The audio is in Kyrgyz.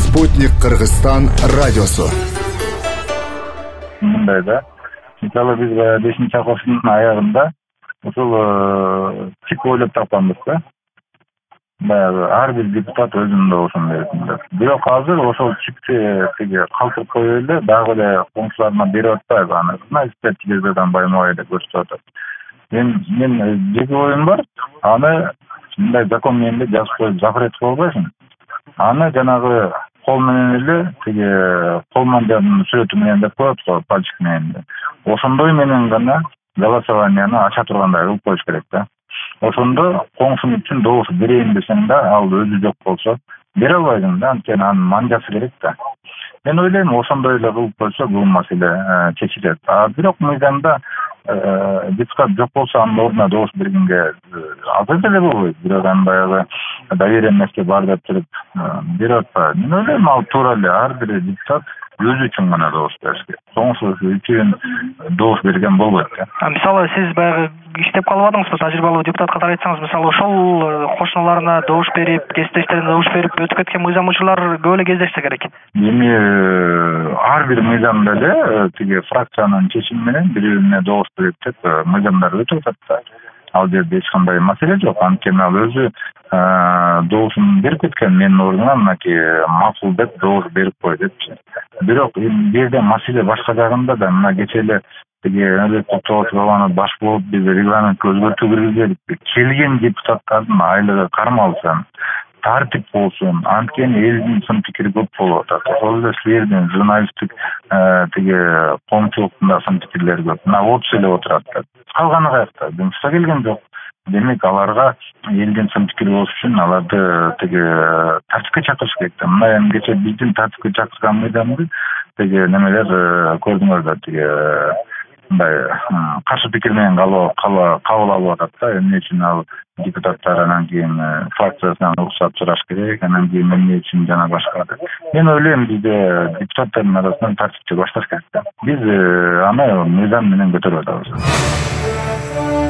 Спутник Кыргызстан радиосу. Мындай да. Мисалы биз 5-акыркын аягында ушул чип ойлоп тапканбыз да. Баягы ар бир депутат өзүнүн добушун берсин деп. Бирок азыр ошол чипти тиги калтырып коюп эле дагы эле коңшуларына берип атпайбы, аны журналисттер телевизордон байма-бай эле көрсөтүп атат. Мен жеке оюм бар. Аны мындай закон менен жазып коюп запрет кыла албайсың. Аны жанагы кол менен эле тиги колмандын сүрөтү менен деп коет го, пальчик менен. Ошондой менен гана голосованияны ача тургандай кылып коюш керек да. Ошондо коңшун үчүн добуш берейин десең да, ал өзү жок болсо бере албайсың да, анткени анын манжасы керек да. Мен ойлойм, ошондой эле кылып койсо бул маселе чечилет. Бирок мыйзамда депутат жок болсо анын ордуна добуш бергенге азыр деле болбойт. Бирок анын баягы доверие эмеске бар деп туруп берип атпайбы. Мен ойлойм, ал туура эле ар бир депутат өзү үчүн гана добуш бериш керек. Коңшу үчүн добуш берген болбойт да. Мисалы сиз баягы иштеп калбадыңызбы, тажрыйбалуу депутат катары айтсаңыз, мисалы ошол кошуналарына добуш берип, кесиптештерине добуш берип өтүп кеткен мыйзам учурлар көп эле кездешсе керек. Эми ар бир мыйзамда эле тиги фракциянын чечими менен бири-бирине добуш берип деп мыйзамдар өтүп атат да. Ал жерде эч кандай маселе жок. Анткени ал өзү добушун берип кеткен, менин ордума мынакей макул деп добуш берип кой депчи. Бирок бу жерде маселе башка жагында да. Мына кечээ эле тиги Тоотованы баш болуп биз регламентке өзгөртүү киргизелик. Келген депутаттардын айлыгы кармалсын, тартип болсун. Анткени элдин сын пикири көп болуп атат. Ошол эле силердин журналисттик тиги коомчулуктун да сын пикирлери көп. Мына 30 эле отурат. Калганы каякта? Жумушка келген жок. Демек аларга элдин сын пикири болуш үчүн аларды тиги тартипке чакырыш керек да. Мына эми кечээ биздин тартипке чакырган мыйзамды тиги немелер көрдүңөрдөр, тиги мындай каршы пикир менен кабыл алып атат да. Эмне үчүн ал депутаттар анан кийин фракциясынан уруксат сураш керек, анан кийин эмне үчүн жана башка. Мен ойлойм, бизде депутаттардын арасынан тартипти башташ керек да. Биз аны мыйзам менен көтөрүп атабыз.